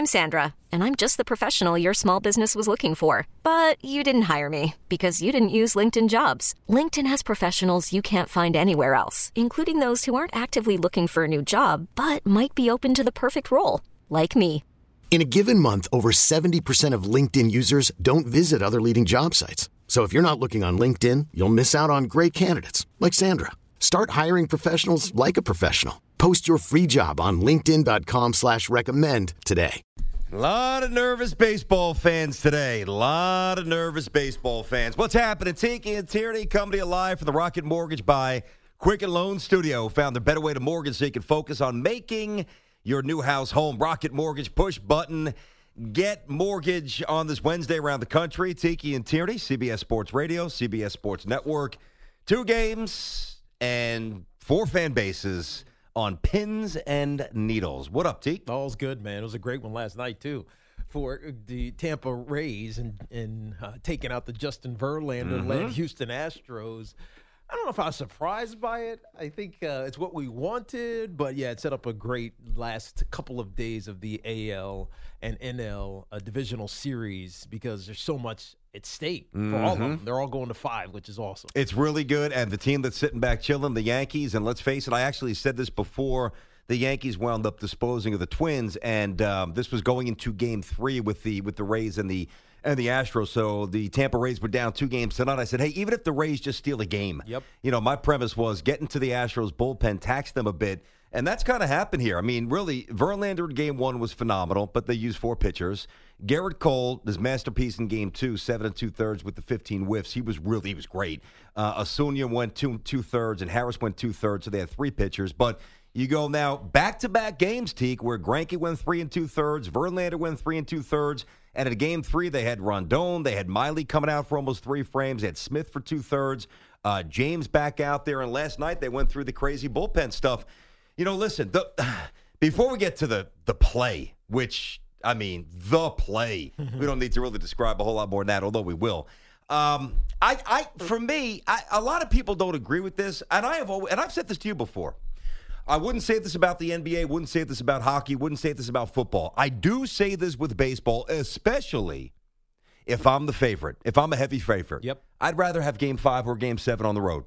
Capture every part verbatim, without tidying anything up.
I'm Sandra, and I'm just the professional your small business was looking for. But you didn't hire me because you didn't use LinkedIn Jobs. LinkedIn has professionals you can't find anywhere else, including those who aren't actively looking for a new job, but might be open to the perfect role, like me. In a given month, over seventy percent of LinkedIn users don't visit other leading job sites. So if you're not looking on LinkedIn, you'll miss out on great candidates like Sandra. Start hiring professionals like a professional. Post your free job on linkedin.com slash recommend today. A lot of nervous baseball fans today. A lot of nervous baseball fans. What's happening? Tiki and Tierney coming to you live from the Rocket Mortgage by Quicken Loan Studio. Found a better way to mortgage so you can focus on making your new house home. Rocket Mortgage, push button, get mortgage on this Wednesday around the country. Tiki and Tierney, C B S Sports Radio, C B S Sports Network. Two games and four fan bases on pins and needles. What up, T? All's good, man. It was a great one last night, too, for the Tampa Rays and, and uh, taking out the Justin Verlander-led mm-hmm. Houston Astros. I don't know if I was surprised by it. I think uh, it's what we wanted, but, yeah, it set up a great last couple of days of the A L and N L uh, divisional series because there's so much at stake for mm-hmm. all of them. They're all going to five, which is awesome. It's really good, and the team that's sitting back chilling, the Yankees, and let's face it, I actually said this before the Yankees wound up disposing of the Twins, and um, this was going into Game Three with the with the Rays and the and the Astros. So the Tampa Rays were down two games tonight. I said, hey, even if the Rays just steal a game, yep. you know, my premise was get into the Astros bullpen, tax them a bit. And that's kind of happened here. I mean, really, Verlander in game one was phenomenal, but they used four pitchers. Garrett Cole, his masterpiece in game two, seven and two-thirds with the fifteen whiffs. He was really, he was great. Uh, Acuna went two and two-thirds, and Harris went two-thirds, so they had three pitchers. But you go now back-to-back games, Teak, where Greinke went three and two-thirds, Verlander went three and two-thirds, and in game three, they had Rondon, they had Miley coming out for almost three frames, they had Smith for two-thirds, uh, James back out there, and last night they went through the crazy bullpen stuff. You know, listen, the, before we get to the the play, which, I mean, the play, we don't need to really describe a whole lot more than that, although we will. Um, I, I, for me, I, a lot of people don't agree with this, and I have, always, and I've said this to you before. I wouldn't say this about the N B A, wouldn't say this about hockey, wouldn't say this about football. I do say this with baseball, especially if I'm the favorite, if I'm a heavy favorite. Yep. I'd rather have game five or game seven on the road.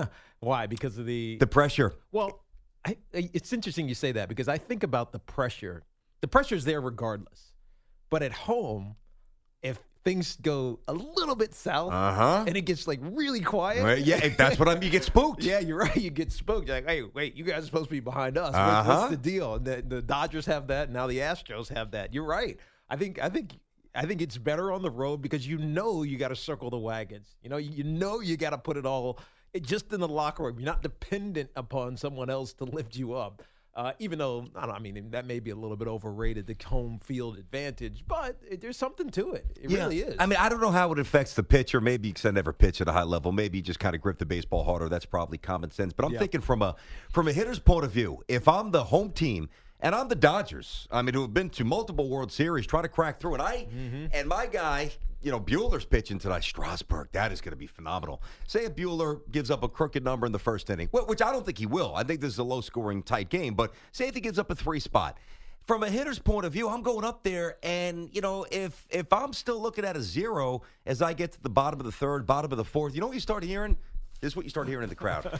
Why? Because of the... The pressure. Well... I, it's interesting you say that because I think about the pressure. The pressure is there regardless. But at home, if things go a little bit south uh-huh. and it gets like really quiet. Well, yeah, that's what I'm. You get spooked. Yeah, you're right. You get spooked. You're like, hey, wait, you guys are supposed to be behind us. Uh-huh. What's, what's the deal? The, the Dodgers have that. Now the Astros have that. You're right. I think. I think. I think it's better on the road because you know you got to circle the wagons. You know, you know you got to put it all. It, just in the locker room, you're not dependent upon someone else to lift you up. Uh, even though, I don't know, I mean, that may be a little bit overrated, the home field advantage, but it, there's something to it. It yeah. really is. I mean, I don't know how it affects the pitcher. Maybe because I never pitch at a high level. Maybe you just kind of grip the baseball harder. That's probably common sense. But I'm yeah. thinking from a from a hitter's point of view, if I'm the home team, and I'm the Dodgers, I mean, who have been to multiple World Series, trying to crack through, and I mm-hmm. and my guy, you know, Bueller's pitching tonight. Strasburg, that is going to be phenomenal. Say if Bueller gives up a crooked number in the first inning, which I don't think he will. I think this is a low-scoring, tight game. But say if he gives up a three spot. From a hitter's point of view, I'm going up there, and, you know, if if I'm still looking at a zero as I get to the bottom of the third, bottom of the fourth, you know what you start hearing? This is what you start hearing in the crowd.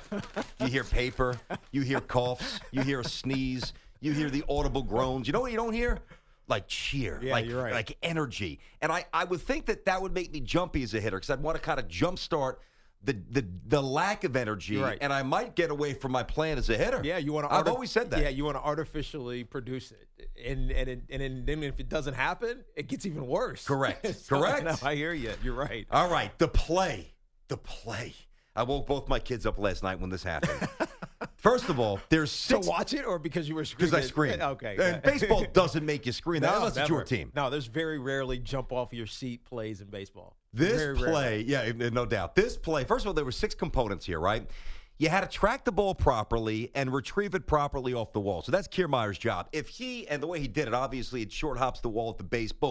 You hear paper. You hear coughs. You hear a sneeze. You hear the audible groans. You know what you don't hear? Like cheer, yeah, like, you're right. like energy. And I, I would think that that would make me jumpy as a hitter because I'd want to kind of jumpstart the, the the lack of energy, right. and I might get away from my plan as a hitter. Yeah, you want to. I've always said that. Yeah, you want to artificially produce it, and and it, and then if it doesn't happen, it gets even worse. Correct. so, Correct. No, I hear you. You're right. All right, the play, the play. I woke both my kids up last night when this happened. First of all, there's six. To watch it or because you were screaming? Because I screamed. Okay. And baseball doesn't make you scream. No, unless never. it's your team. No, there's very rarely jump off your seat plays in baseball. This very play, rarely. yeah, no doubt. This play, first of all, there were six components here, right? You had to track the ball properly and retrieve it properly off the wall. So that's Kiermaier's job. If he, and the way he did it, obviously it short hops the wall at the base, boom.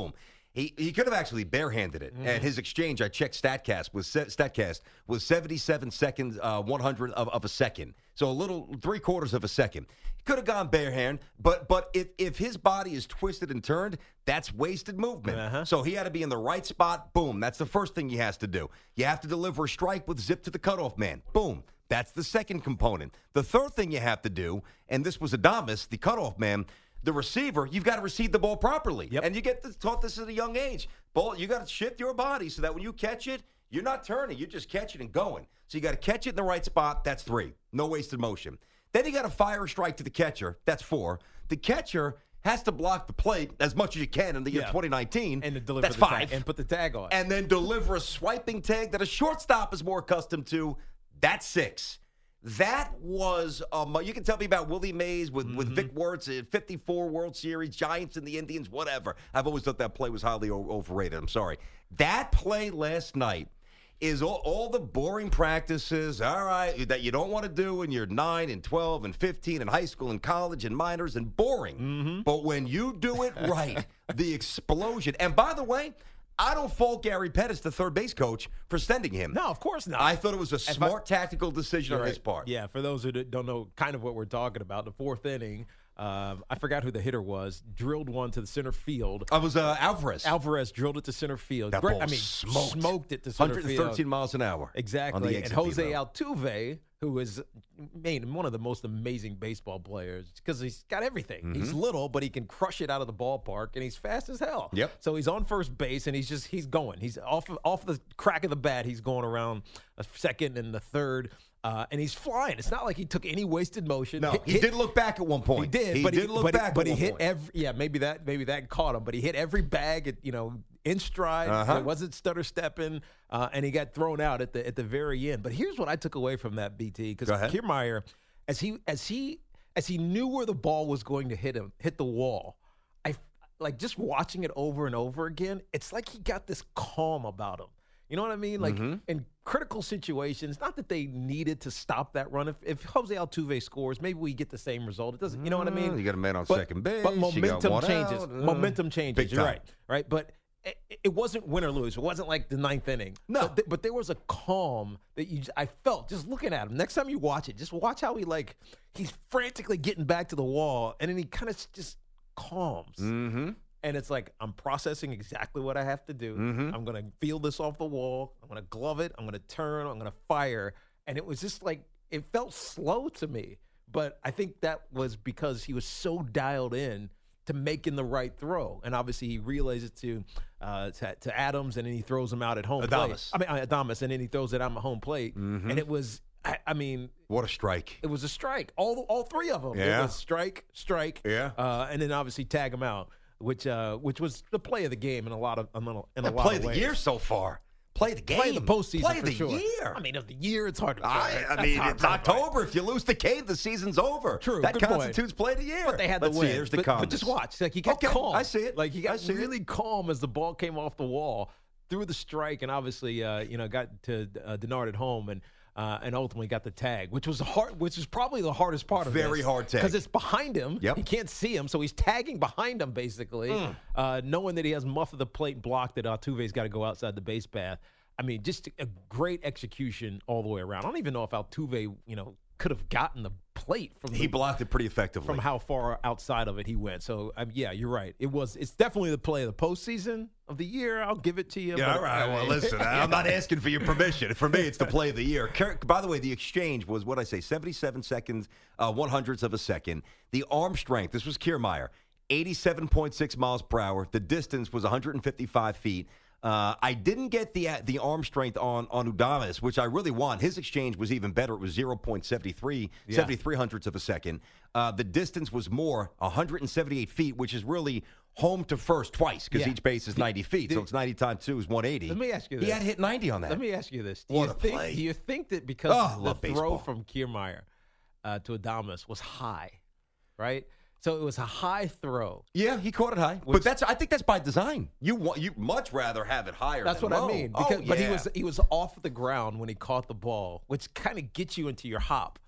He he could have actually barehanded it. Mm-hmm. And his exchange, I checked StatCast, was StatCast was seventy-seven seconds, uh, one hundred of, of a second. So a little three quarters of a second. He could have gone barehand, but but if if his body is twisted and turned, that's wasted movement. Uh-huh. So he had to be in the right spot. Boom. That's the first thing he has to do. You have to deliver a strike with zip to the cutoff man. Boom. That's the second component. The third thing you have to do, and this was Adames, the cutoff man. The receiver, you've got to receive the ball properly. Yep. And you get this, taught this at a young age. Ball, you got to shift your body so that when you catch it, you're not turning. You just catch it and going. So you got to catch it in the right spot. That's three. No wasted motion. Then you got to fire a strike to the catcher. That's four. The catcher has to block the plate as much as you can in the year yeah. twenty nineteen. And to deliver That's the five. Tag, and put the tag on. And then deliver a swiping tag that a shortstop is more accustomed to. That's six. That was, um, you can tell me about Willie Mays with, mm-hmm. with Vic Wertz at fifty-four World Series, Giants and the Indians, whatever. I've always thought that play was highly o- overrated. I'm sorry. That play last night is all, all the boring practices, all right, that you don't want to do when you're nine and twelve and fifteen in high school and college and minors and boring. Mm-hmm. But when you do it right, the explosion. And by the way, I don't fault Gary Pettis, the third base coach, for sending him. No, of course not. I thought it was a smart I, tactical decision on right. his part. Yeah, for those who don't know kind of what we're talking about, the fourth inning, um, I forgot who the hitter was, drilled one to the center field. I was uh, Alvarez. Alvarez drilled it to center field. That Great, ball I mean, smoked. smoked it to center one hundred thirteen field. miles an hour. Exactly. And Jose Altuve, who is man, one of the most amazing baseball players because he's got everything. Mm-hmm. He's little, but he can crush it out of the ballpark, and he's fast as hell. Yep. So he's on first base, and he's just he's going. He's off off the crack of the bat. He's going around a second and the third. Uh, and he's flying. It's not like he took any wasted motion. No, hit, he hit, did look back at one point. He did. He but did he, look but back he, But at he one hit point. every. Yeah, maybe that maybe that caught him. But he hit every bag. At, you know, in stride. Uh-huh. It wasn't stutter stepping, uh, and he got thrown out at the at the very end. But here's what I took away from that, B T, because Kiermaier, as he as he as he knew where the ball was going to hit him, hit the wall. I like just watching it over and over again. It's like he got this calm about him. You know what I mean? Like mm-hmm. in critical situations, not that they needed to stop that run. If, if Jose Altuve scores, maybe we get the same result. It doesn't. You know what I mean? You got a man on but, second base. But momentum changes. Out. Momentum changes. Big You're time. right. Right. But it, it wasn't win or lose. It wasn't like the ninth inning. No. But, th- but there was a calm that you. I felt just looking at him. Next time you watch it, just watch how he like he's frantically getting back to the wall, and then he kind of just calms. Mm-hmm. And it's like, I'm processing exactly what I have to do. Mm-hmm. I'm going to feel this off the wall. I'm going to glove it. I'm going to turn. I'm going to fire. And it was just like, it felt slow to me. But I think that was because he was so dialed in to making the right throw. And obviously he relays it to uh, to, to Adams, and then he throws him out at home Adames. plate. I mean, Adames, and then he throws it out at home plate. Mm-hmm. And it was, I, I mean. What a strike. It was a strike. All all three of them. Yeah. It was strike, strike. Yeah. Uh, and then obviously tag him out. Which uh, which was the play of the game in a lot of in a, in a yeah, lot play of the ways. year so far. Play the game. Play the postseason Play for the sure. year. I mean, of the year, it's hard to say. I, I mean, it's October. If you lose the game, the season's over. True. That good constitutes point. play the year. But they had Let's the win. See, here's the but, calmness. but just watch. Like he got okay, calm. I see it. Like he got I see really it. calm as the ball came off the wall, threw the strike, and obviously, uh, you know, got to uh, Denard at home and. Uh, and ultimately got the tag, which was hard, which is probably the hardest part of Very this. hard tag. Because it's behind him. Yep. He can't see him, so he's tagging behind him, basically, mm. uh, knowing that he has muff of the plate blocked, that Altuve's got to go outside the base path. I mean, just a great execution all the way around. I don't even know if Altuve, you know, could have gotten the plate from the, he blocked it pretty effectively from how far outside of it he went. So um, yeah, you're right. It was. It's definitely the play of the postseason of the year. I'll give it to you. Yeah, but, all right. Well, listen, I'm not asking for your permission. For me, it's the play of the year. By the way, the exchange was what I say, seventy-seven seconds, uh, one hundredths of a second. The arm strength. This was Kiermaier, eighty-seven point six miles per hour. The distance was one hundred fifty-five feet. Uh, I didn't get the uh, the arm strength on on Adames, which I really want. His exchange was even better. It was zero point seven three, yeah. seventy-three hundredths of a second. Uh, the distance was more, one hundred seventy-eight feet, which is really home to first twice because yeah. each base is ninety feet. The, so it's ninety times two is one eighty. Let me ask you this. He had hit ninety on that. Let me ask you this. Do what you a think, play. Do you think that because oh, the throw baseball. from Kiermaier uh, to Adames was high, right? So it was a high throw. Yeah, he caught it high, but that's I think that's by design. You want you much rather have it higher. That's than what low. I mean. Because, oh, yeah. But he was he was off the ground when he caught the ball, which kind of gets you into your hop.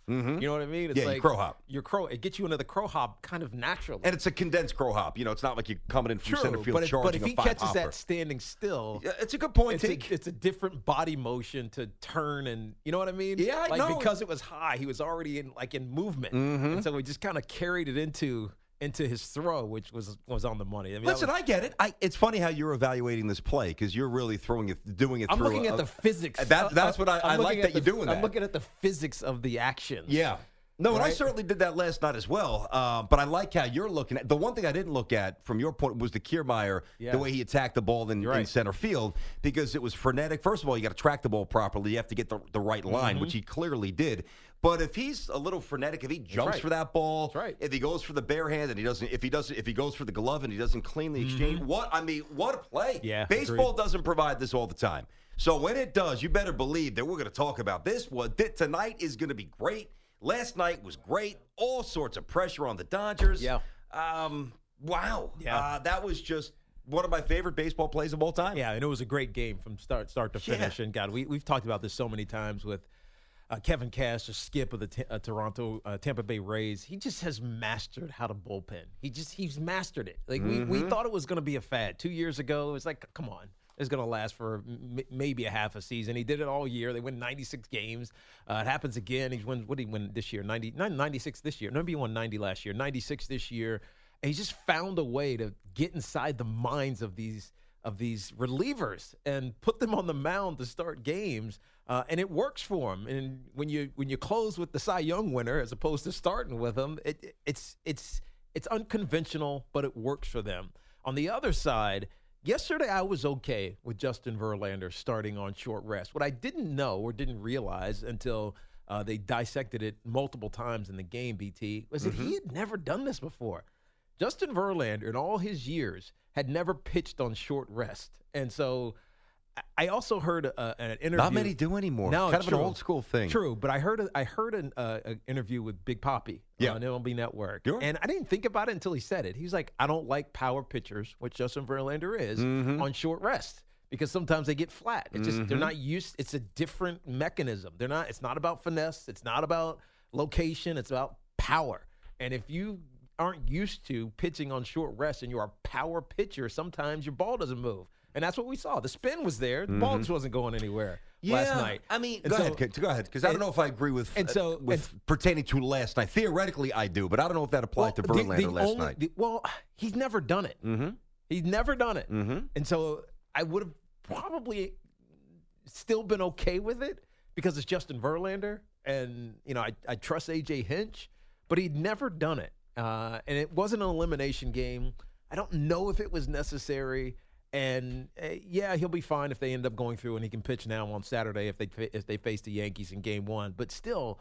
Mm-hmm. You know what I mean? It's Yeah, you like crow hop. Your crow. It gets you into the crow hop kind of naturally. And it's a condensed crow hop. You know, it's not like you're coming in from True, center field but, it, charging but if a he five catches hopper. that standing still, Yeah, it's a good point. it's Take. a, it's a different body motion to turn and you know what I mean? Yeah, I like know. because it was high, he was already in like in movement, Mm-hmm. and so he just kind of carried it into into his throw, which was was on the money. I mean, that Listen, was, I get it. I, it's funny how you're evaluating this play because you're really throwing it, doing it I'm through. looking a, at the physics. That, that's uh, what I, I I'm like looking that at you're the- doing I'm that. looking at the physics of the actions. Yeah. No, and I Right? certainly did that last night as well. Uh, but I like how you're looking at the one thing I didn't look at from your point was the Kiermaier, Yeah. the way he attacked the ball in, You're right. in center field because it was frenetic. First of all, you got to track the ball properly. You have to get the, the right line, Mm-hmm. which he clearly did. But if he's a little frenetic, if he jumps right. for that ball, That's right. if he goes for the bare hand and he doesn't, if he doesn't, if he goes for the glove and he doesn't clean the exchange, what I mean, what a play! Mm-hmm. Yeah, baseball agreed. doesn't provide this all the time. So when it does, you better believe that we're going to talk about this. What th- tonight is going to be great. Last night was great. All sorts of pressure on the Dodgers. Yeah. Um. Wow. Yeah. Uh, that was just one of my favorite baseball plays of all time. Yeah, and it was a great game from start start to Yeah. finish. And God, we we've talked about this so many times with uh, Kevin Cash, the skip of the t- uh, Toronto uh, Tampa Bay Rays. He just has mastered how to bullpen. He just he's mastered it. Like Mm-hmm. we we thought it was going to be a fad two years ago. It was like, come on. It's going to last for m- maybe a half a season. He did it all year. They win ninety-six games. Uh, it happens again. He wins. What did he win this year? ninety, ninety-six this year. Maybe he won ninety last year. ninety-six this year. And he just found a way to get inside the minds of these of these relievers and put them on the mound to start games. Uh, and it works for him. And when you when you close with the Cy Young winner as opposed to starting with him, it, it, it's it's it's unconventional, but it works for them. On the other side. Yesterday, I was okay with Justin Verlander starting on short rest. What I didn't know or didn't realize until uh, they dissected it multiple times in the game, B T, was that he had never done this before. Justin Verlander, in all his years, had never pitched on short rest. And so I also heard a, an interview. Not many do anymore. No, kind of true. an old school thing. True, but I heard a, I heard an uh, an interview with Big Papi Yeah. on M L B Network, Sure. and I didn't think about it until he said it. He was like, "I don't like power pitchers, which Justin Verlander is, Mm-hmm. on short rest because sometimes they get flat. It just they're not used. It's a different mechanism. They're not. It's not about finesse. It's not about location. It's about power. And if you aren't used to pitching on short rest and you're a power pitcher, sometimes your ball doesn't move." And that's what we saw. The spin was there. The ball just wasn't going anywhere last night. I mean, And go so- ahead, Kid, go ahead, because I don't and- know if I agree with and so- uh, with and- pertaining to last night. Theoretically, I do, but I don't know if that applied to the- Verlander the last only- night. the- well, he's never done it. Mm-hmm. He's never done it. Mm-hmm. And so I would have probably still been okay with it because it's Justin Verlander. And, you know, I, I trust A J Hinch, but he'd never done it. Uh, and it wasn't an elimination game. I don't know if it was necessary. And, uh, yeah, he'll be fine if they end up going through and he can pitch now on Saturday if they if they face the Yankees in game one. But still,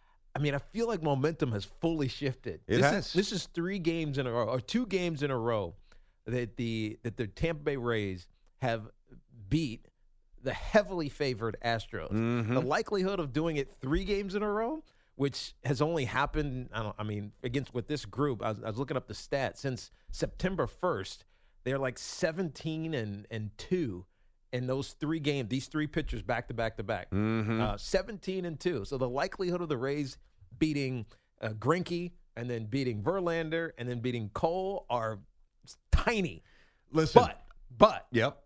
I mean, I feel like momentum has fully shifted. It this has. Is, this is three games in a row, or two games in a row that the that the Tampa Bay Rays have beat the heavily favored Astros. Mm-hmm. The likelihood of doing it three games in a row, which has only happened, I don't, I mean, against with this group, I was, I was looking up the stats since September first. They're like seventeen and and two in those three games. These three pitchers back to back to back. Mm-hmm. Uh, seventeen and two. So the likelihood of the Rays beating uh, Greinke and then beating Verlander and then beating Cole are tiny. Listen, But but yep,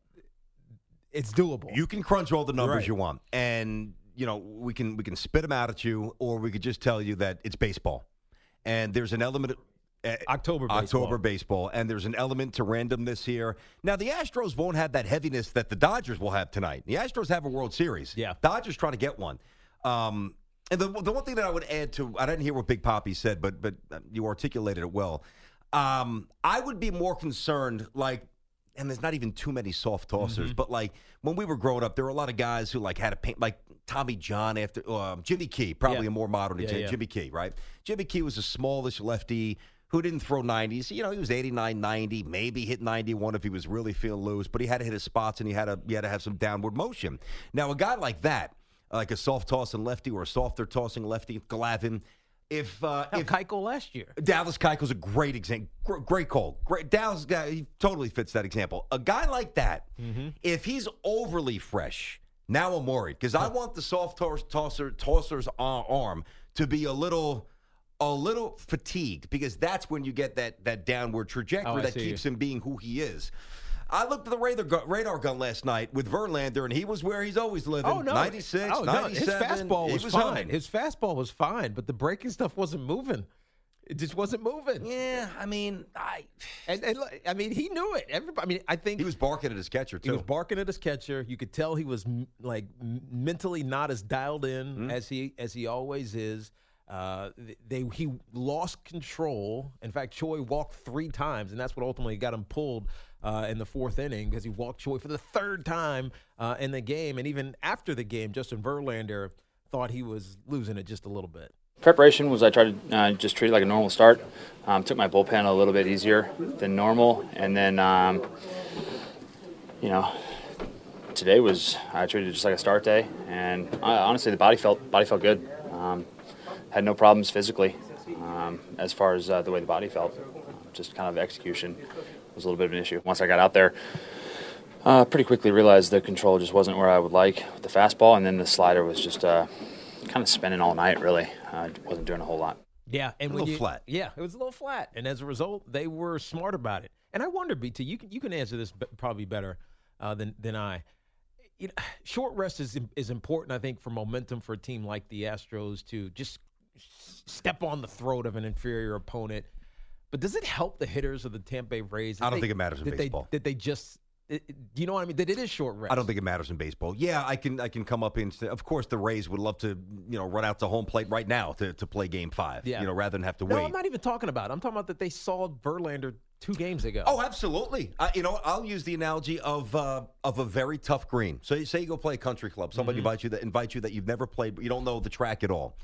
it's doable. you can crunch all the numbers Right. you want, and you know we can we can spit them out at you, or we could just tell you that it's baseball, and there's an element of uh, October baseball. October baseball, and there's an element to randomness here. Now, the Astros won't have that heaviness that the Dodgers will have tonight. The Astros have a World Series. Yeah. Dodgers trying to get one. Um, and the the one thing that I would add to, I didn't hear what Big Papi said, but but you articulated it well. Um, I would be more concerned, like, and there's not even too many soft tossers, Mm-hmm. but like when we were growing up, there were a lot of guys who like had a paint, like Tommy John after um, Jimmy Key, probably Yeah. a more modern Yeah, example. yeah. Jimmy Key, right? Jimmy Key was a smallish lefty who didn't throw nineties. You know, he was eighty-nine, ninety, maybe hit ninety-one if he was really feeling loose, but he had to hit his spots and he had to, he had to have some downward motion. Now, a guy like that, like a soft tossing lefty or a softer tossing lefty, Glavin, if uh, Hell, if Keuchel last year. Dallas Keuchel's a great example. Great call. Great Dallas guy. He totally fits that example. A guy like that, if he's overly fresh, now I'm worried because I want the soft toss, tosser tosser's ar- arm to be a little a little fatigued, because that's when you get that that downward trajectory Oh, I that see keeps you. him being who he is. I looked at the radar gun, radar gun last night with Verlander, and he was where he's always living. Oh, no. ninety-six, oh, no. His ninety-seven. fastball He was, was fine. home. His fastball was fine, but the breaking stuff wasn't moving. It just wasn't moving. Yeah, I mean, I And, and look, I mean, he knew it. Everybody. I mean, I think he was barking at his catcher He too. was barking at his catcher. You could tell he was m- like m- mentally not as dialed in Mm-hmm. as he as he always is. Uh, they he lost control. In fact, Choi walked three times, and that's what ultimately got him pulled uh, in the fourth inning, because he walked Choi for the third time uh, in the game. And even after the game, Justin Verlander thought he was losing it just a little bit. Preparation was I tried to uh, just treat it like a normal start. Um, took my bullpen a little bit easier than normal, and then um, you know today was I treated it just like a start day, and I, honestly the body felt body felt good. Um, had no problems physically um, as far as uh, the way the body felt. Just kind of execution was a little bit of an issue. Once I got out there, uh, pretty quickly realized the control just wasn't where I would like with the fastball, and then the slider was just. Uh, kind of spinning all night, really. Uh, wasn't doing a whole lot. Yeah, and A when little you, flat. Yeah, it was a little flat, and as a result, they were smart about it. And I wonder, B T, you can you can answer this b- probably better uh, than than I. You know, short rest is is important, I think, for momentum for a team like the Astros to just s- step on the throat of an inferior opponent. But does it help the hitters of the Tampa Bay Rays? I don't They- think it matters in did baseball. They, did they just? It, it- do you know what I mean? That it is short rest. I don't think it matters in baseball. Yeah, I can I can come up in. Of course, the Rays would love to you know run out to home plate right now to, to play Game Five. Yeah. You know, rather than have to No, wait. I'm not even talking about it. I'm talking about that they saw Verlander two games ago. Oh, absolutely. Uh, you know, I'll use the analogy of uh, of a very tough green. So, you say you go play a country club. Somebody Mm-hmm. invites you that invites you that you've never played, but you don't know the track at all,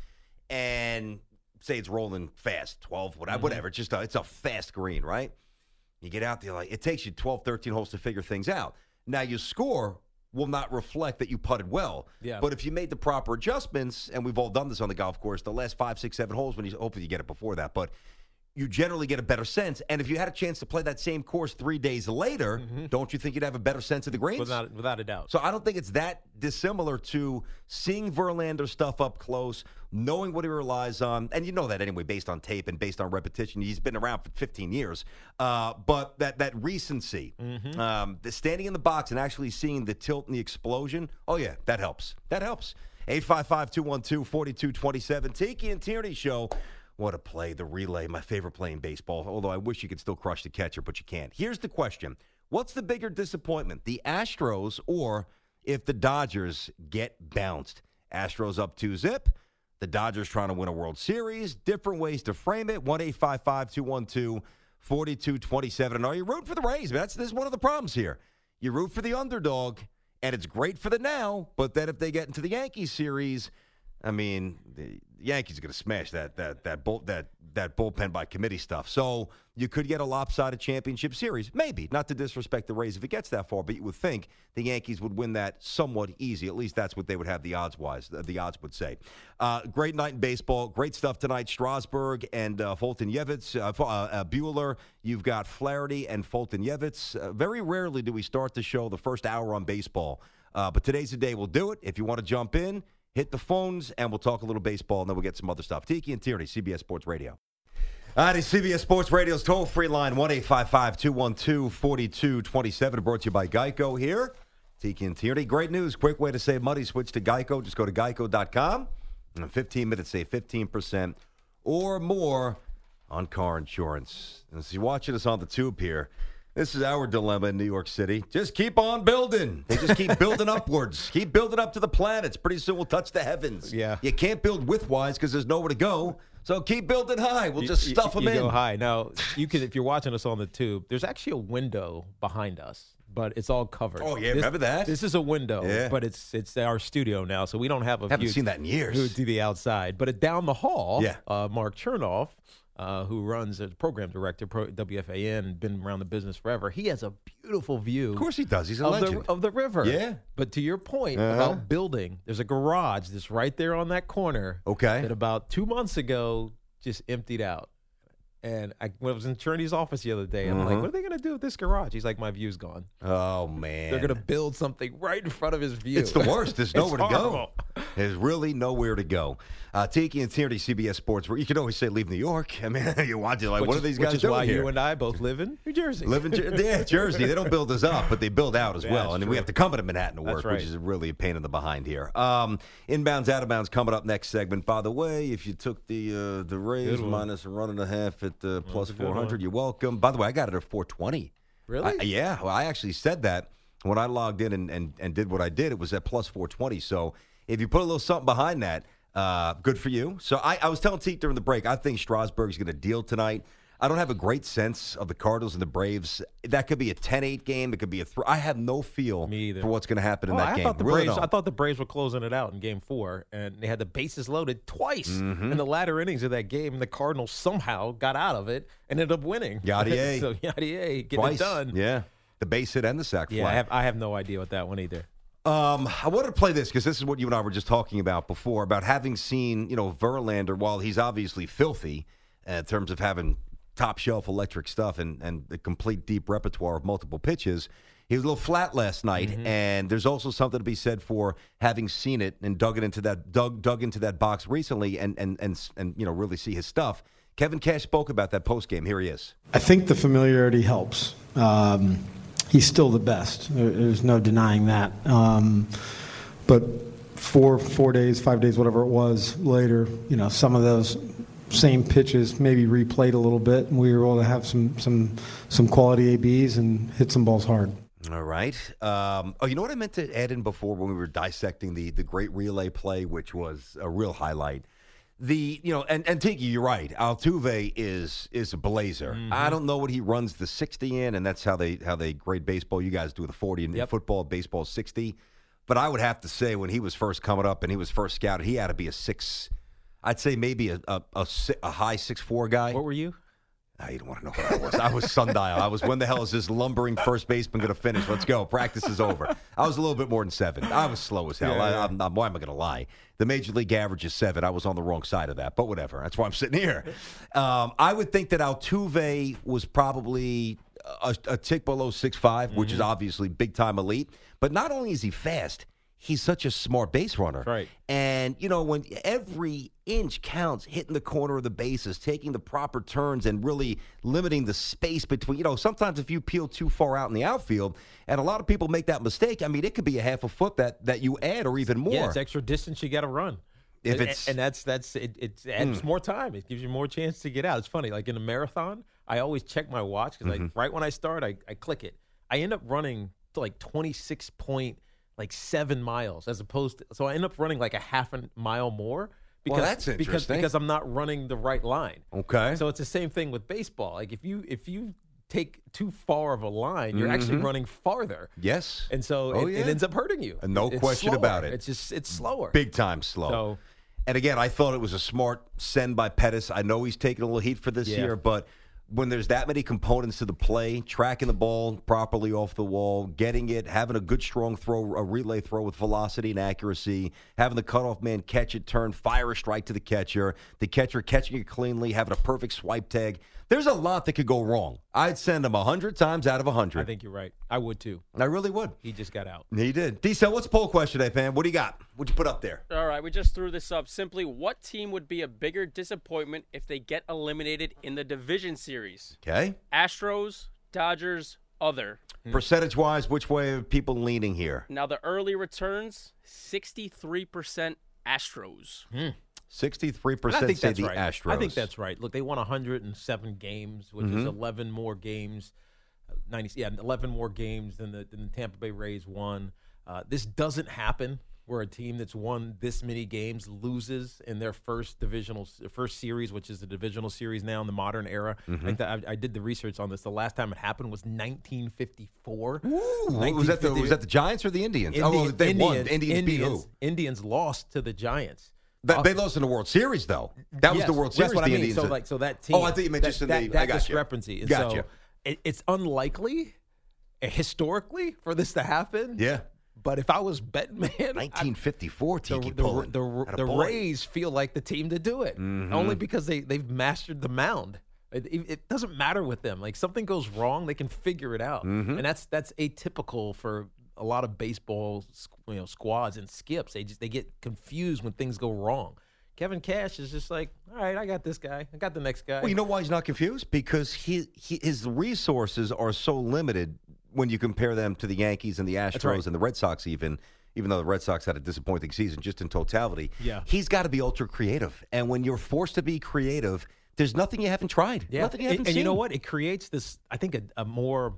and say it's rolling fast, twelve, whatever. Mm-hmm. whatever. It's just a, it's a fast green, right? You get out there, like it takes you twelve, thirteen holes to figure things out. Now, your score will not reflect that you putted well. Yeah. But if you made the proper adjustments, and we've all done this on the golf course, the last five, six, seven holes, when you hopefully you get it before that, but you generally get a better sense. And if you had a chance to play that same course three days later, don't you think you'd have a better sense of the greens? without without a doubt. So I don't think it's that dissimilar to seeing Verlander stuff up close, knowing what he relies on, and you know that anyway based on tape and based on repetition. He's been around for fifteen years. Uh, but that that recency, um, the standing in the box and actually seeing the tilt and the explosion, oh yeah, that helps. That helps. eight five five, two one two, four two two seven. Tiki and Tierney Show. What a play, the relay, my favorite play in baseball, although I wish you could still crush the catcher, but you can't. Here's the question. What's the bigger disappointment, the Astros or if the Dodgers get bounced? Astros up two zip, the Dodgers trying to win a World Series, different ways to frame it, one eight five five, two one two, four two two seven. And are you rooting for the Rays? That's, that's one of the problems here. You root for the underdog, and it's great for the now, but then if they get into the Yankees series, I mean, the Yankees are going to smash that that that bull, that that bullpen by committee stuff. So you could get a lopsided championship series, maybe. Not to disrespect the Rays if it gets that far, but you would think the Yankees would win that somewhat easy. At least that's what they would have the odds wise. The, the odds would say. Uh, great night in baseball. Great stuff tonight. Strasburg and uh, Fulton Yevitz, uh, uh, Bueller. You've got Flaherty and Fulton Yevitz. Uh, very rarely do we start the show the first hour on baseball, uh, but today's the day we'll do it. If you want to jump in, hit the phones, and we'll talk a little baseball, and then we'll get some other stuff. Tiki and Tierney, C B S Sports Radio. All right, it's C B S Sports Radio's toll-free line, one eight five five, two one two, four two two seven, brought to you by Geico here. Tiki and Tierney. Great news. Quick way to save money. Switch to Geico. Just go to geico dot com. In fifteen minutes, save fifteen percent or more on car insurance. And as you're watching us on the tube here, this is our dilemma in New York City. Just keep on building. They just keep building upwards. Keep building up to the planets. Pretty soon we'll touch the heavens. Yeah. You can't build widthwise because there's nowhere to go. So keep building high. We'll just You- stuff you, them you in. go high. Now, you can if you're watching us on the tube, there's actually a window behind us, but it's all covered. Oh, yeah, This- remember that? This is a window, Yeah. but it's it's our studio now, so we don't have a Haven't view seen that in years. who to the outside. But it, down the hall, Yeah. uh, Mark Chernoff, uh, who runs as program director, Pro, W F A N, and been around the business forever, he has a beautiful view. Of course he does. He's a of legend. the, of the river. Yeah. But to your point Uh-huh. about building, there's a garage that's right there on that corner. Okay. That about two months ago just emptied out. And I, when I was in Cherney's office the other day, I'm Mm-hmm. like, what are they going to do with this garage? He's like, my view's gone. Oh, man. They're going to build something right in front of his view. It's the worst. There's nowhere to horrible. go. There's really nowhere to go. Uh, Tiki and Tierney, C B S Sports. You can always say leave New York. I mean, you want to. Like, Which what are is- these guys Which is doing why here? you and I both live in New Jersey. Live in Jer- yeah, Jersey. They don't build us up, but they build out as Yeah, well. that's And true. we have to come to Manhattan to That's work, right. which is really a pain in the behind here. Um, inbounds, out of bounds coming up next segment. By the way, if you took the uh, the Rays Good one. minus a run and a half at uh, plus a good four hundred, one. you're welcome. By the way, I got it at four twenty. Really? I, yeah. Well, I actually said that when I logged in and, and, and did what I did. It was at plus four twenty. So if you put a little something behind that, uh, good for you. So I, I was telling Teak during the break, I think Strasburg's going to deal tonight. I don't have a great sense of the Cardinals and the Braves. That could be a ten eight game. It could be a three. I have no feel Me either. for what's going to happen in Oh, that I game. thought the Really Braves. don't. I thought the Braves were closing it out in Game Four, and they had the bases loaded twice Mm-hmm. in the latter innings of that game. And the Cardinals somehow got out of it and ended up winning. Yadier. so Yadier getting Twice. it done. Yeah. The base hit and the sac Yeah, fly. I have. I have no idea what that one either. Um, I wanted to play this because this is what you and I were just talking about before, about having seen, you know, Verlander, while he's obviously filthy uh, in terms of having top-shelf electric stuff and, and the complete deep repertoire of multiple pitches, he was a little flat last night, Mm-hmm. and there's also something to be said for having seen it and dug it into that dug dug into that box recently and and and, and you know, really see his stuff. Kevin Cash spoke about that post-game. Here he is. I think the familiarity helps. Um, he's still the best. There- There's no denying that. Um, but four, four days, five days, whatever it was later, you know, some of those same pitches maybe replayed a little bit, and we were able to have some some some quality A Bs and hit some balls hard. All right. Um, oh, you know what I meant to add in before when we were dissecting the the great relay play, which was a real highlight. The you know, and, and Tiki, you're right. Altuve is is a blazer. Mm-hmm. I don't know what he runs the sixty in, and that's how they how they grade baseball. You guys do the forty in, in Yep. football, baseball sixty. But I would have to say when he was first coming up and he was first scouted, he had to be a six. I'd say maybe a a, a, si- a high six four guy. What were you? I don't want to know what I was. I was sundial. I was, when the hell is this lumbering first baseman going to finish? Let's go. Practice is over. I was a little bit more than seven. I was slow as hell. Yeah, I, yeah. I'm not, why am I going to lie? The major league average is seven. I was on the wrong side of that, but whatever. That's why I'm sitting here. Um, I would think that Altuve was probably a, a tick below six five, which is obviously big-time elite. But not only is he fast, he's such a smart base runner. Right. And, you know, when every inch counts, hitting the corner of the bases, taking the proper turns, and really limiting the space between, you know, sometimes if you peel too far out in the outfield, and a lot of people make that mistake, I mean, it could be a half a foot that, that you add or even more. Yeah, it's extra distance you got to run. If and, it's- and that's that's it, it adds more time. It gives you more chance to get out. It's funny, like in a marathon, I always check my watch because like right when I start, I, I click it. I end up running to like twenty-six point like seven miles as opposed to, so I end up running like a half a mile more because that's because interesting. because I'm not running the right line. Okay. So it's the same thing with baseball. Like if you if you take too far of a line, you're actually running farther. Yes. And so Oh, it, yeah. it ends up hurting you. No It's question slower. about it. It's just it's slower. Big time slow. So And again, I thought it was a smart send by Pettis. I know he's taking a little heat for this Yeah. year, but when there's that many components to the play, tracking the ball properly off the wall, getting it, having a good strong throw, a relay throw with velocity and accuracy, having the cutoff man catch it, turn, fire a strike to the catcher, the catcher catching it cleanly, having a perfect swipe tag. There's a lot that could go wrong. I'd send him one hundred times out of one hundred. I think you're right. I would too. I really would. He just got out. He did. D-Cell, what's the poll question today, man? What do you got? What'd you put up there? All right, we just threw this up. Simply, what team would be a bigger disappointment if they get eliminated in the division series? Okay. Astros, Dodgers, other. Percentage-wise, which way are people leaning here? Now, the early returns, sixty-three percent Astros. sixty-three And percent I think say that's the right. Astros. I think that's right. Look, they won one hundred seven games, which Mm-hmm. is eleven more games. uh, ninety, yeah, eleven more games than the, than the Tampa Bay Rays won. Uh, this doesn't happen where a team that's won this many games loses in their first divisional first series, which is the divisional series now in the modern era. Mm-hmm. Like that, I, I did the research on this. The last time it happened was nineteen fifty-four. Ooh, was that the was that the Giants or the Indians? oh, well, Indian- they won. Indians, Indians, beat who? Indians, Indians lost to the Giants. They, they lost in the World Series, though. That was Yes, the World that's Series. what the I mean. Indians. So did. like, so that team. Oh, I thought you meant that, just in that, the. that I got you. discrepancy. And Gotcha. So it, it's unlikely, uh, historically, for this to happen. Yeah. But if I was betting, man, I- nineteen fifty-four, the, Tiki the, pulling. the, the, Atta the boy. Rays feel like the team to do it, Mhm. only because they they've mastered the mound. It, it, it doesn't matter with them. Like something goes wrong, they can figure it out, Mm-hmm. and that's that's atypical for a lot of baseball, you know, squads and skips. They just they get confused when things go wrong. Kevin Cash is just like, all right, I got this guy. I got the next guy. Well, you know why he's not confused? Because he, he his resources are so limited when you compare them to the Yankees and the Astros right. and the Red Sox even, even though the Red Sox had a disappointing season just in totality. Yeah. He's got to be ultra creative. And when you're forced to be creative, there's nothing you haven't tried. Yeah. Nothing you and, haven't and seen. you know what? It creates this, I think, a, a more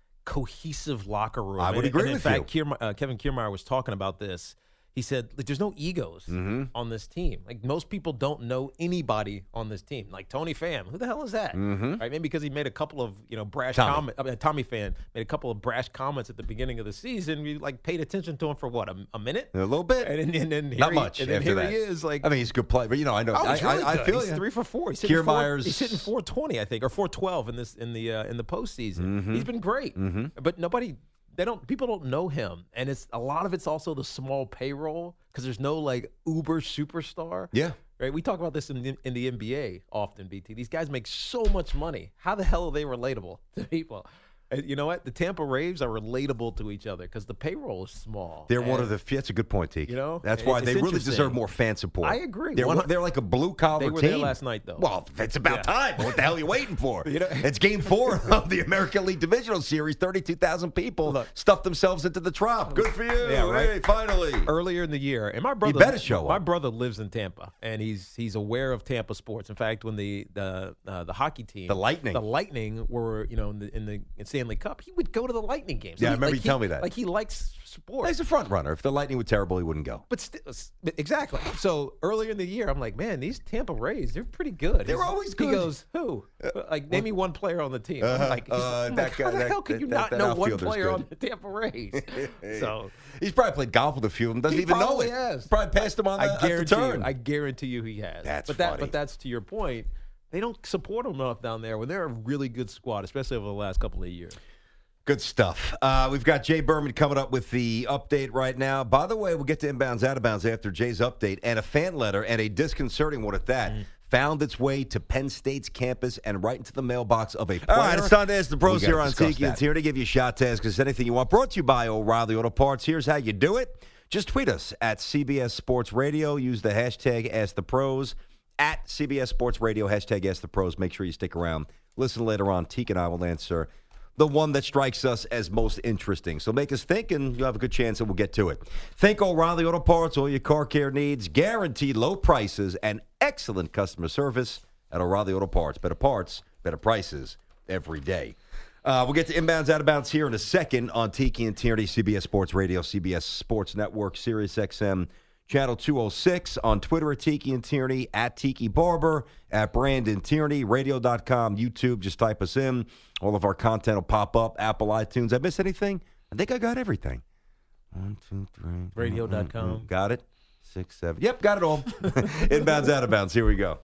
cohesive locker room. I would and, agree and in with fact, you. Kierma, uh, Kevin Kiermaier was talking about this. He said, like, there's no egos Mm-hmm. on this team. Like, most people don't know anybody on this team. Like, Tony Pham, who the hell is that? Mm-hmm. Right? Maybe because he made a couple of, you know, brash Tommy. comments. I mean, Tommy Pham made a couple of brash comments at the beginning of the season. We, like, paid attention to him for, what, a, a minute? A little bit. And, and, and, and here Not he, much And then after here that. he is, like... I mean, he's a good player, but, you know, I know. Oh, I, he's really I, I good. feel he's you. three for four. He's hitting, four, Kiermaier's- he's hitting four twenty, I think, or four twelve in this in the uh, in the postseason. Mm-hmm. He's been great, but nobody, they don't, people don't know him, and it's a lot of it's also the small payroll because there's no like uber superstar. Yeah. Right. We talk about this in the, in the N B A often. B T. These guys make so much money. How the hell are they relatable to people? And you know what? The Tampa Rays are relatable to each other because the payroll is small. They're one And of the. That's a good point, Teak. You know, that's it- why it's they really interesting. deserve more fan support. I agree. They're One- they're like a blue collar They were team. there last night, though. Well, it's about Yeah. time. What the hell are you waiting for? You know- It's Game Four of the American League Divisional Series. Thirty-two thousand people Look. stuffed themselves into the Trop. Good for you. Yeah, right. Hey, finally. Earlier in the year, and my brother better show My up. brother lives in Tampa, and he's he's aware of Tampa sports. In fact, when the the uh, the hockey team, The Lightning. the Lightning were you know in the in the Stanley Cup, he would go to the Lightning games. Yeah, I He- remember like you telling he- me that. Like he likes sports. He's a front runner. If the Lightning were terrible, he wouldn't go. But still, exactly. So earlier in the year, I'm like, man, these Tampa Rays, they're pretty good. They're He's- always He good. goes, who? Like, name me one player on the team. I'm Uh-huh. like, he's- Uh, I'm that like, guy- how the that- hell can you that- not that know one outfielder's player good. on the Tampa Rays? So He's probably played golf with a few of them. Doesn't he even know probably it. has. Probably passed him on the, I at the guarantee turn. you. I guarantee you he has. That's but that, funny. But that's to your point. They don't support them enough down there when they're a really good squad, especially over the last couple of years. Good stuff. Uh, we've got Jay Berman coming up with the update right now. By the way, we'll get to inbounds, out of bounds after Jay's update. And a fan letter, and a disconcerting one at that, Mm. found its way to Penn State's campus and right into the mailbox of a player. All right, it's time to ask the pros We gotta here on discuss Tiki. that. It's here to give you a shot to ask us anything you want. Brought to you by O'Reilly Auto Parts. Here's how you do it. Just tweet us at C B S Sports Radio. Use the hashtag Ask the Pros at C B S Sports Radio. Hashtag Ask the Pros. Make sure you stick around. Listen later on. Teak and I will answer the one that strikes us as most interesting. So make us think, and you'll have a good chance that we'll get to it. Think O'Reilly Auto Parts. All your car care needs. Guaranteed low prices and excellent customer service at O'Reilly Auto Parts. Better parts, better prices every day. Uh, we'll get to inbounds, out of bounds here in a second on Tiki and Tierney, C B S Sports Radio, C B S Sports Network, Sirius X M, Channel two oh six, on Twitter at Tiki and Tierney, at Tiki Barber, at Brandon Tierney, radio dot com, YouTube, just type us in. All of our content will pop up, Apple, iTunes. I miss anything? I think I got everything. One, two, three. radio dot com. Mm, mm, Got it. Six, seven. Yep, got it all. Inbounds, out of bounds. Here we go.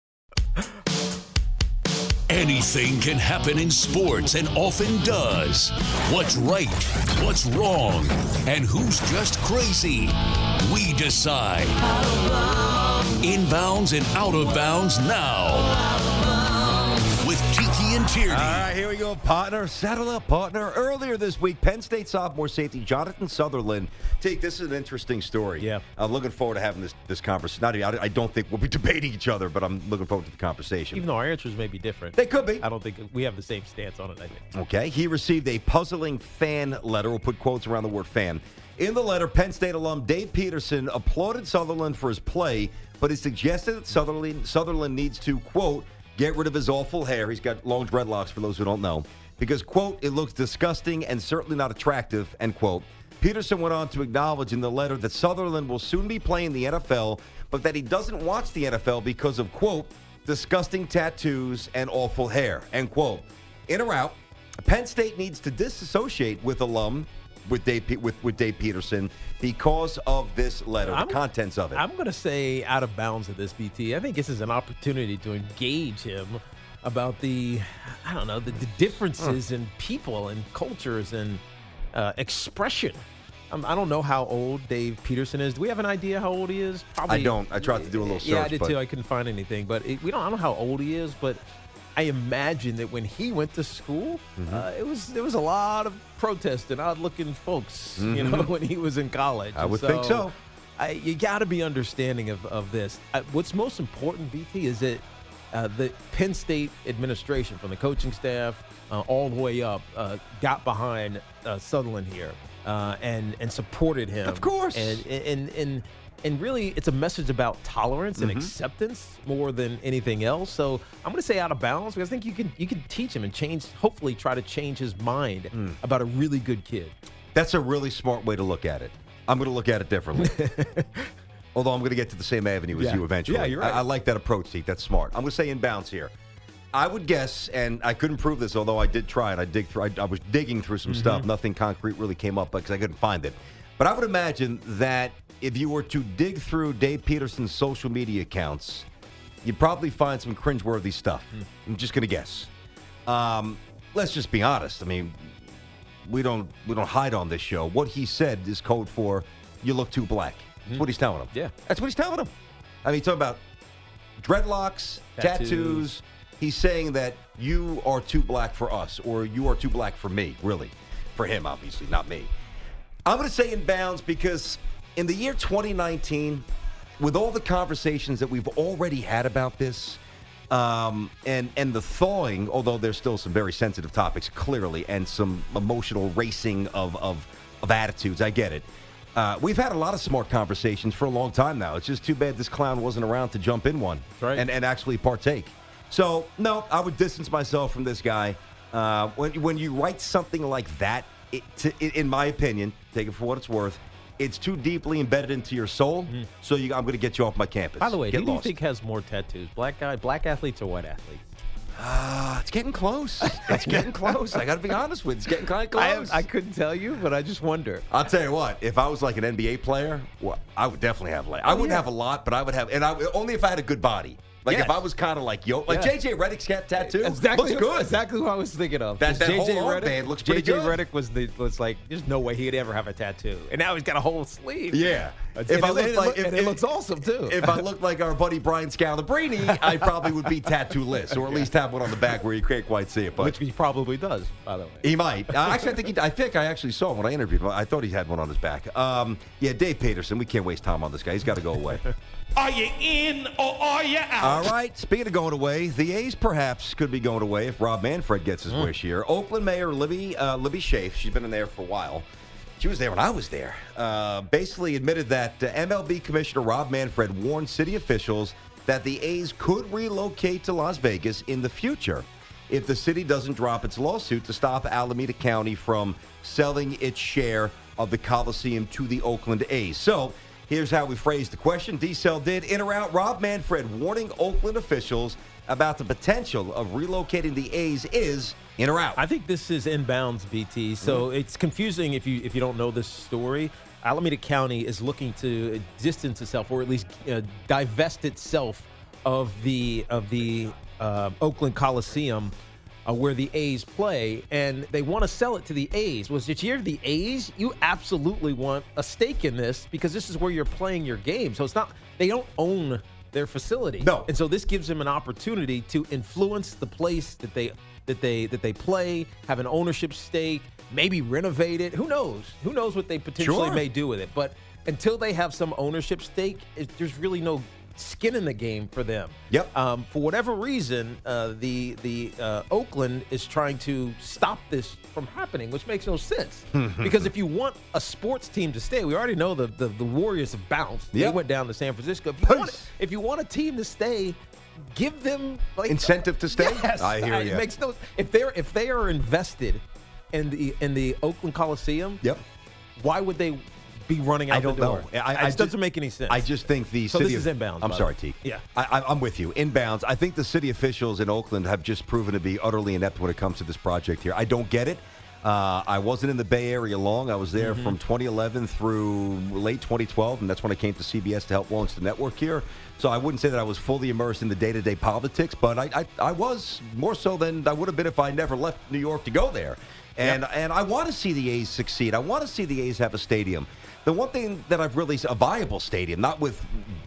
Anything can happen in sports and often does. What's right? What's wrong? And who's just crazy? We decide. Inbounds and out of bounds now. With Tiki and Tierney. All right, here we go, partner. Saddle up, partner. Earlier this week, Penn State sophomore safety Jonathan Sutherland. Take this is an interesting story. Yeah. I'm looking forward to having this this conversation. Not even, I, I don't think we'll be debating each other, but I'm looking forward to the conversation. Even though our answers may be different. They could be. I don't think we have the same stance on it, I think. Okay. He received a puzzling fan letter. We'll put quotes around the word fan. In the letter, Penn State alum Dave Peterson applauded Sutherland for his play, but he suggested that Sutherland, Sutherland needs to, quote, get rid of his awful hair. He's got long dreadlocks, for those who don't know. Because, quote, it looks disgusting and certainly not attractive, end quote. Peterson went on to acknowledge in the letter that Sutherland will soon be playing the N F L, but that he doesn't watch the N F L because of, quote, disgusting tattoos and awful hair, end quote. In or out, Penn State needs to disassociate with alum, with Dave, with, with Dave Peterson, because of this letter, I'm- the contents of it. I'm going to say out of bounds at this, B T. I think this is an opportunity to engage him about the, I don't know, the, the differences in people and cultures and uh, expression. Um, I don't know how old Dave Peterson is. Do we have an idea how old he is? I don't. I tried to do a little search. Yeah, I did but too. I couldn't find anything, but it, we don't. I don't know how old he is, but I imagine that when he went to school, Mm-hmm. uh, it was there was a lot of protesting, odd-looking folks, you Mhm. know, when he was in college. I And would think so. I, you got to be understanding of, of this. I, what's most important, B T, is that uh, the Penn State administration, from the coaching staff uh, all the way up, uh, got behind uh, Sutherland here uh, and and supported him. Of course. And and and and really, it's a message about tolerance and Mhm. acceptance more than anything else. So I'm going to say out of bounds because I think you can you can teach him and change, hopefully, try to change his mind Mm. about a really good kid. That's a really smart way to look at it. I'm going to look at it differently. Although I'm going to get to the same avenue as Yeah. you eventually. Yeah, you're right. I, I like that approach, Teak. That's smart. I'm going to say inbounds here. I would guess, and I couldn't prove this, although I did try it. I dig through. I, I was digging through some Mm-hmm. stuff. Nothing concrete really came up because I couldn't find it. But I would imagine that if you were to dig through Dave Peterson's social media accounts, you'd probably find some cringeworthy stuff. Mm. I'm just going to guess. Um, let's just be honest. I mean, we don't we don't hide on this show. What he said is code for you look too black. That's what he's telling him. Yeah. That's what he's telling him. I mean, he's talking about dreadlocks, tattoos. Tattoos. He's saying that you are too black for us, or you are too black for me, really. For him, obviously, not me. I'm going to say inbounds because in the year twenty nineteen, with all the conversations that we've already had about this, um, and and the thawing, although there's still some very sensitive topics, clearly, and some emotional racing of of, of attitudes, I get it. Uh, we've had a lot of smart conversations for a long time now. It's just too bad this clown wasn't around to jump in one right. and, and actually partake. So, no, I would distance myself from this guy. Uh, when, when you write something like that, it, to, in my opinion, take it for what it's worth, it's too deeply embedded into your soul, so you, I'm going to get you off my campus. By the way, get who do you lost. think has more tattoos? Black guy, black athletes, or white athletes? Uh, it's getting close. It's getting close. I got to be honest with you. It's getting kind of I, close. I couldn't tell you, but I just wonder. I'll tell you what. If I was like an N B A player, well, I would definitely have like. I Oh, wouldn't yeah. have a lot, but I would have, and I only if I had a good body. Like Yes. if I was kind of like yo, like Yeah. J J Redick's cat tattoo Exactly, looks good. Exactly who I was thinking of. That- that J J whole Redick, armband looks pretty J J good. Redick was the was like, there's no way he'd ever have a tattoo, and now he's got a whole sleeve. Yeah. And If I it- looked and it like- look- if- and it if- looks awesome too. If I looked like our buddy Brian Scalabrine, I probably would be tattoo-less, or at least have one on the back where you can't quite see it. But Which he probably does, by the way. he might. Uh, actually, I think he, I think I actually saw him when I interviewed him. I thought he had one on his back. Um, yeah, Dave Peterson. We can't waste time on this guy. He's got to go away. Are you in or are you out? All right. Speaking of going away, the A's perhaps could be going away if Rob Manfred gets his wish here. Oakland Mayor Libby uh, Libby Schaaf, she's been in there for a while. She was there when I was there. Uh, basically admitted that uh, M L B Commissioner Rob Manfred warned city officials that the A's could relocate to Las Vegas in the future if the city doesn't drop its lawsuit to stop Alameda County from selling its share of the Coliseum to the Oakland A's. So here's how we phrased the question. D-Cell did. In or out, Rob Manfred warning Oakland officials about the potential of relocating the A's is in or out. I think this is inbounds, B T. So Mm-hmm. it's confusing if you if you don't know this story. Alameda County is looking to distance itself, or at least uh, divest itself of the of the uh, Oakland Coliseum, uh, where the A's play, and they want to sell it to the A's. Was it you're the A's? You absolutely want a stake in this because this is where you're playing your game. So it's not they don't own their facility. No. And so this gives them an opportunity to influence the place that they that they that they play, have an ownership stake, maybe renovate it. Who knows? Who knows what they potentially Sure. may do with it? But until they have some ownership stake, it, there's really no skin in the game for them. Yep. Um, for whatever reason, uh, the the uh, Oakland is trying to stop this from happening, which makes no sense. Because if you want a sports team to stay, we already know the the, the Warriors have bounced. They Yep. went down to San Francisco. If you, want, Peace. if you want a team to stay, give them like Incentive to stay? Yes, I hear It ya. makes no. If they're if they are invested in the in the Oakland Coliseum, Yep. why would they be running out I don't the door? know. I, I it just- doesn't make any sense. I just think the So city this of, is inbounds, I'm by sorry, the way. T. Yeah. I, I, I'm with you. Inbounds. I think the city officials in Oakland have just proven to be utterly inept when it comes to this project here. I don't get it. Uh, I wasn't in the Bay Area long. I was there Mm-hmm. from twenty eleven through late twenty twelve, and that's when I came to C B S to help launch the network here. So I wouldn't say that I was fully immersed in the day-to-day politics, but I, I, I was more so than I would have been if I never left New York to go there. And and I want to see the A's succeed. I want to see the A's have a stadium. The one thing that I've really a viable stadium, not with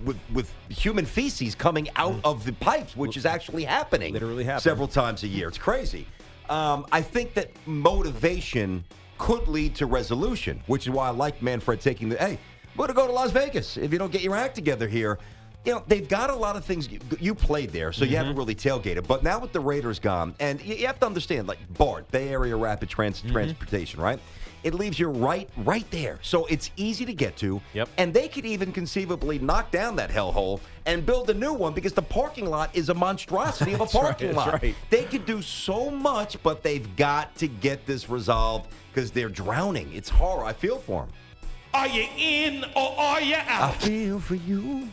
with, with human feces coming out mm. of the pipes, which is actually happening. Literally happening. Several times a year. It's crazy. Um, I think that motivation could lead to resolution, which is why I like Manfred taking the, hey, we're going to go to Las Vegas if you don't get your act together here. You know, they've got a lot of things. You, you played there, so mm-hmm. you haven't really tailgated. But now with the Raiders gone, and you, you have to understand, like BART, Bay Area Rapid Trans- mm-hmm. Transportation, right? It leaves you right right there. So it's easy to get to. Yep. And they could even conceivably knock down that hellhole and build a new one because the parking lot is a monstrosity of a parking right, lot. That's right. They could do so much, but they've got to get this resolved because they're drowning. It's horror. I feel for them. Are you in or are you out? I feel for you.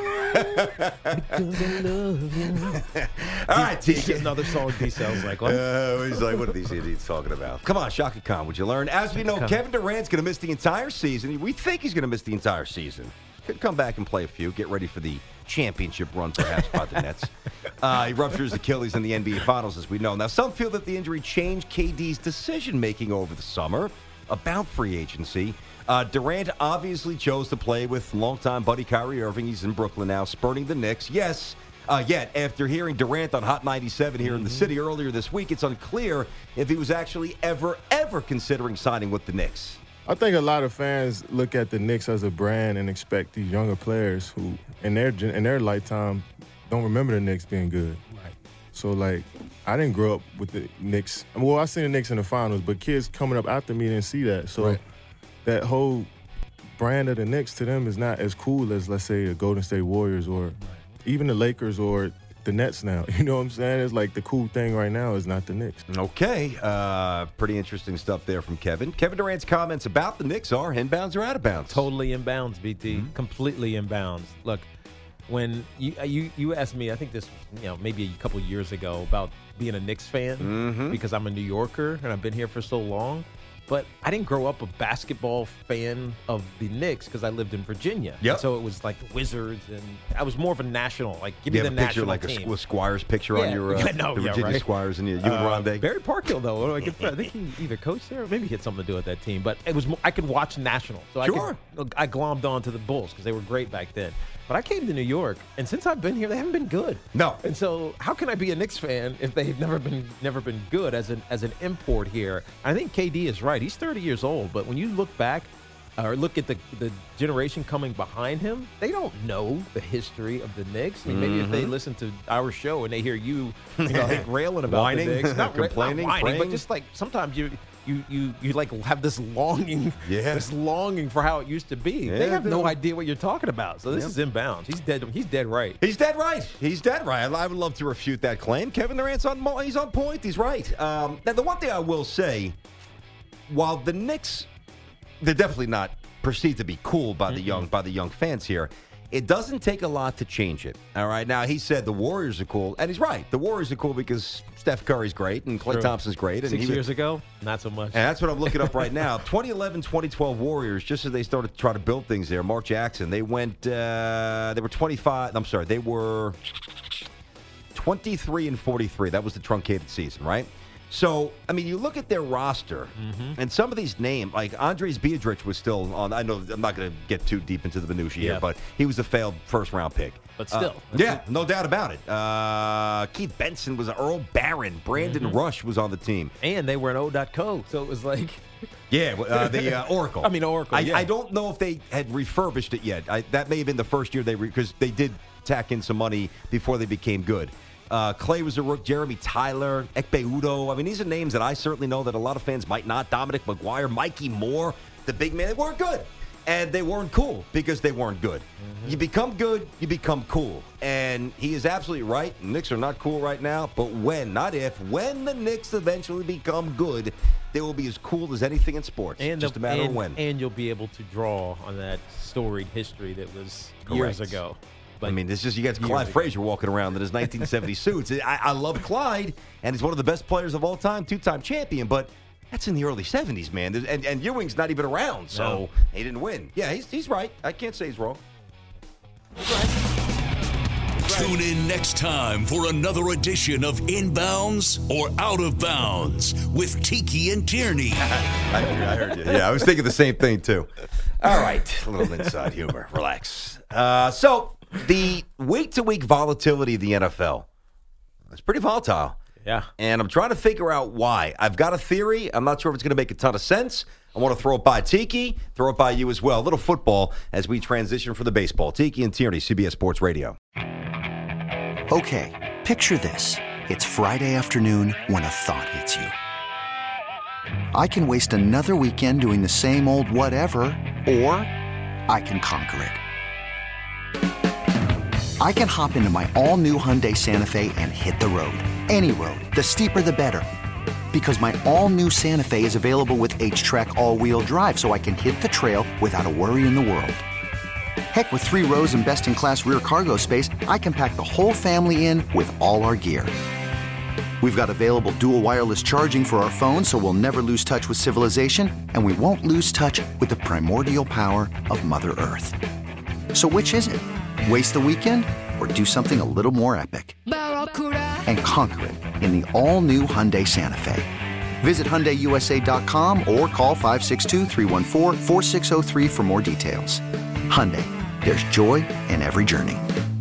Because I love you. All right, T. Another song D sounds like. What? Uh, he's like, what are these idiots talking about? Come on, Shaka Khan, would you learn? As we know, Kevin Durant's going to miss the entire season. We think he's going to miss the entire season. Could come back and play a few. Get ready for the championship run, perhaps, by the Nets. Uh, he ruptures Achilles in the N B A Finals, as we know. Now, some feel that the injury changed K D's decision-making over the summer about free agency. Uh, Durant obviously chose to play with longtime buddy Kyrie Irving. He's in Brooklyn now, spurning the Knicks. Yes, uh, yet after hearing Durant on Hot ninety-seven here mm-hmm. in the city earlier this week, it's unclear if he was actually ever, ever considering signing with the Knicks. I think a lot of fans look at the Knicks as a brand and expect these younger players who, in their in their lifetime, don't remember the Knicks being good. Right. So, like, I didn't grow up with the Knicks. Well, I seen the Knicks in the finals, but kids coming up after me didn't see that. So. Right. That whole brand of the Knicks to them is not as cool as, let's say, the Golden State Warriors or right. even the Lakers or the Nets now. You know what I'm saying? It's like the cool thing right now is not the Knicks. Okay. Uh, pretty interesting stuff there from Kevin. Kevin Durant's comments about the Knicks are inbounds or out of bounds? Totally inbounds, B T. Mm-hmm. Completely inbounds. Look, when you, you you asked me, I think this was, you know, maybe a couple years ago about being a Knicks fan mm-hmm. because I'm a New Yorker and I've been here for so long. But I didn't grow up a basketball fan of the Knicks because I lived in Virginia. Yep. So it was like the Wizards, and I was more of a national. Like, give you me have the a picture, national like team. a Squires picture yeah. on your uh, no, the yeah, Virginia right? Squires and you, you and uh, Rondé. Barry Parkhill, though, what do I get for? I think he either coached there or maybe he had something to do with that team. But it was I could watch national, so sure. I could, I glommed on to the Bulls because they were great back then. But I came to New York, and since I've been here, they haven't been good. No. And so, how can I be a Knicks fan if they've never been never been good as an as an import here? I think K D is right. He's thirty years old, but when you look back or look at the the generation coming behind him, they don't know the history of the Knicks. I mean, maybe mm-hmm. if they listen to our show and they hear you, you know, like railing about whining, the Knicks, not complaining, not whining, praying. but just like sometimes you. You, you you like have this longing, yeah. this longing for how it used to be. Yeah, they have they no don't. idea what you're talking about. So this yeah. is inbounds. He's dead. He's dead right. He's dead right. He's dead right. I would love to refute that claim. Kevin Durant's on. He's on point. He's right. Um, now the one thing I will say, while the Knicks, they're definitely not perceived to be cool by the mm-hmm. young by the young fans here. It doesn't take a lot to change it. All right. Now, he said the Warriors are cool, and he's right. The Warriors are cool because Steph Curry's great and Klay True. Thompson's great. And Six he years was, ago, not so much. And that's what I'm looking up right now. twenty eleven, twenty twelve Warriors, just as they started to try to build things there. Mark Jackson, they went, uh, they were twenty-five, I'm sorry, they were twenty-three and forty-three. That was the truncated season, right? So, I mean, you look at their roster, mm-hmm. and some of these names, like Andres Biedrich was still on. I know I'm not going to get too deep into the minutiae yeah. here, but he was a failed first-round pick. But still. Uh, yeah, no doubt about it. Uh, Keith Benson was Earl Barron. Brandon mm-hmm. Rush was on the team. And they were an O dot co, so it was like... Yeah, uh, the uh, Oracle. I mean, Oracle, I, yeah. I don't know if they had refurbished it yet. I, that may have been the first year they... Because re- they did tack in some money before they became good. Uh, Clay was a rook. Jeremy Tyler, Ekpe Udo. I mean, these are names that I certainly know that a lot of fans might not. Dominic McGuire, Mikey Moore, the big man. They weren't good. And they weren't cool because they weren't good. Mm-hmm. You become good, you become cool. And he is absolutely right. The Knicks are not cool right now. But when, not if, when the Knicks eventually become good, they will be as cool as anything in sports. And just the, a matter and, of when. And you'll be able to draw on that storied history that was Correct. years ago. I mean, this is you got Clyde Frazier walking around in his nineteen seventy suits. I, I love Clyde, and he's one of the best players of all time, two-time champion, but that's in the early seventies, man. And, and Ewing's not even around, so no. he didn't win. Yeah, he's, he's right. I can't say he's wrong. He's right. Tune in next time for another edition of Inbounds or Out of Bounds with Tiki and Tierney. I, I heard you. Yeah, I was thinking the same thing, too. All right, a little inside humor. Relax. Uh, so... the week-to-week volatility of the N F L, it's pretty volatile. Yeah. And I'm trying to figure out why. I've got a theory. I'm not sure if it's going to make a ton of sense. I want to throw it by Tiki, throw it by you as well. A little football as we transition for the baseball. Tiki and Tierney, C B S Sports Radio. Okay, picture this. It's Friday afternoon when a thought hits you. I can waste another weekend doing the same old whatever, or I can conquer it. I can hop into my all-new Hyundai Santa Fe and hit the road. Any road. The steeper, the better. Because my all-new Santa Fe is available with H-Track all-wheel drive, so I can hit the trail without a worry in the world. Heck, with three rows and best-in-class rear cargo space, I can pack the whole family in with all our gear. We've got available dual wireless charging for our phones, so we'll never lose touch with civilization, and we won't lose touch with the primordial power of Mother Earth. So which is it? Waste the weekend or do something a little more epic? And conquer it in the all-new Hyundai Santa Fe. Visit Hyundai U S A dot com or call five six two, three one four, four six zero three for more details. Hyundai, there's joy in every journey.